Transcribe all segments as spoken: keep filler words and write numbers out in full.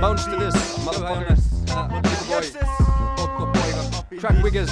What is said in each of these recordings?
Bounce to this, motherfuckers. Otto Poika, Track Wiggers,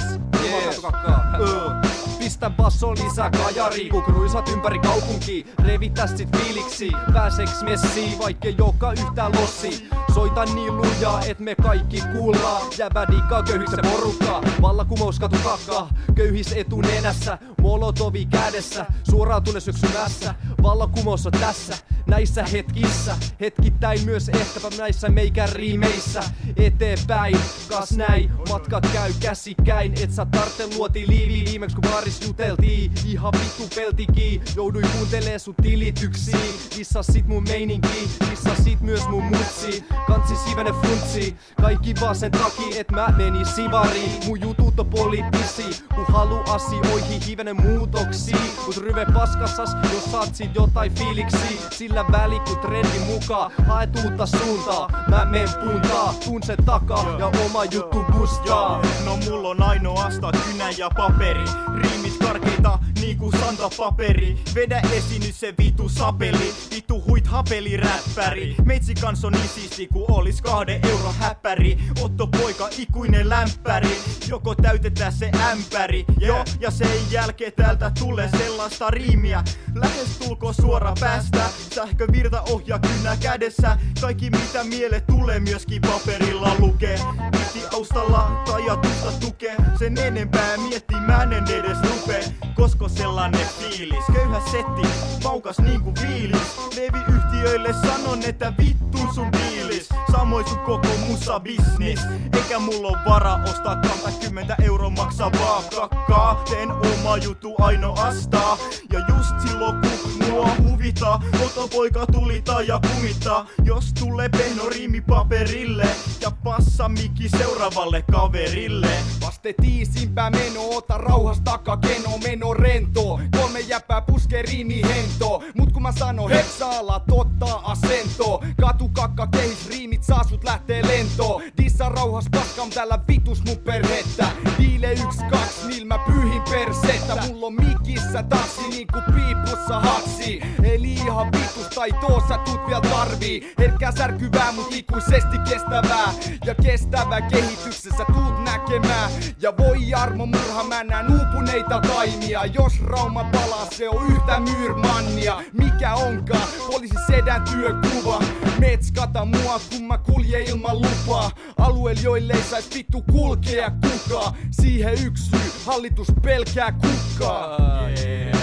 yeah. Pistä basso lisää kajari, kun kruisat ympäri kaupunkia. Revitä sit fiiliksi, pääseks messiin, vaikkei joka yhtään lossi. Soita niin lujaa, et me kaikki kuullaan. Jäbä diikkaa köyhiksen porukkaa, vallakumous katu kakkaa. Köyhis etunenässä, molotovi kädessä. Suoraan tunne syksymässä, vallakumous on tässä. Näissä hetkissä, hetkittäin myös ehkäpä näissä meikän riimeissä. Eteenpäin, kas näin, matkat käy käsikäin. Et sä tartte luoti liiviin, viimeks kun baaris juteltiin. Ihan vittu peltikii, jouduin kuuntelee sun tilityksiin. Dissa sit mun meininki, dissa sit myös mun mutsi. Kantsi sivene funtsi, kaikki vaan sen takia, et mä menin sivariin. Mun jutut on poliittisi, kun halu asioihin hivenen muutoksi. Mut ryve paskassas, jos saat sit jotain fiiliksi. Sillä väli kun trendi mukaan, haet uutta suuntaa. Mä menen puntaa, tuun sen takaa ja oma juttu bustaa. No mulla on ainoastaan kynä ja paperi. Riimit karkeita niinku santapaperi. Vedä esiin nyt se vitu sapeli. Vitu huit hapeli räppäri. Meitsi kans on niin siisti ku olis kahden euro häppäri. Otto Poika ikuinen lämpäri. Joko täytetään se ämpäri. Joo, ja sen jälkeen täältä tulee sellaista riimiä. Lähestulko suora päästä. Sähkövirta ohjaa kynä kädessä. Kaikki mitä miele tulee myöskin paperilla lukee. Mietti taustalla tai ajatusta tukee. Sen enempää mietti mä en edes rupee. Kosko sellainen fiilis. Köyhä setti, maukas niinku viilis. Levyyhtiöille sanon että vittu sun diilis. Samoin sun koko musa business. Eikä mulla oo varaa ostaa kaksikymmentä euro maksavaa kakkaa. Teen oma juttu ainoastaan. Ja just silloin kun mua huvittaa, Otto Poika tulittaa ja kumittaa. Jos tulee pehno riimi paperille ja passa mikki seuraavalle kaverille. Vaste tiisimpää meno, ota rauhas taka keno, meno rento. Kolme jäppää puskee riimi hento. Mut kun mä sanon hepsaala, totta asento. Katu kakka kehis riimit, saa sut lähtee lentoon. Dissa rauhas paskam tällä vitus mun perhettä. Diile yks kaks, niil mä pyyhin persettä. Mulla on mikissä tanssi niinku piipussa hatsi. Eli ihan vitus taitoo sä tuut vielä tarvii. Herkkää särkyvää mut ikuisesti kestävää. Ja kestävää kehityksessä tuut näkemään. Ja voi armo murha mä näen uupuneita taimia. Jos Rauma palaa se on yhtä myyrmannia. Mikä onkaan poliisi sedän työkuva. Metskata mua kun mä kulje ilman lupaa. Alueella joille ei sais vittu kulkea kukaan. Siihen yksi syy, hallitus pelkää kukkaa. Yeah.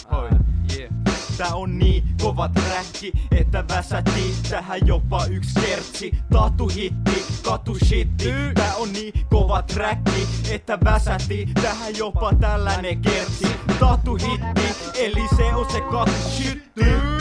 Tää on niin kova träkki, että väsäti tähän jopa yks kertsi. Tahtu hitti, katu shitti. Tää on niin kova träkki, että väsäti tähän jopa tällainen kertsi. Tahtu hitti, eli se on se katu shitti.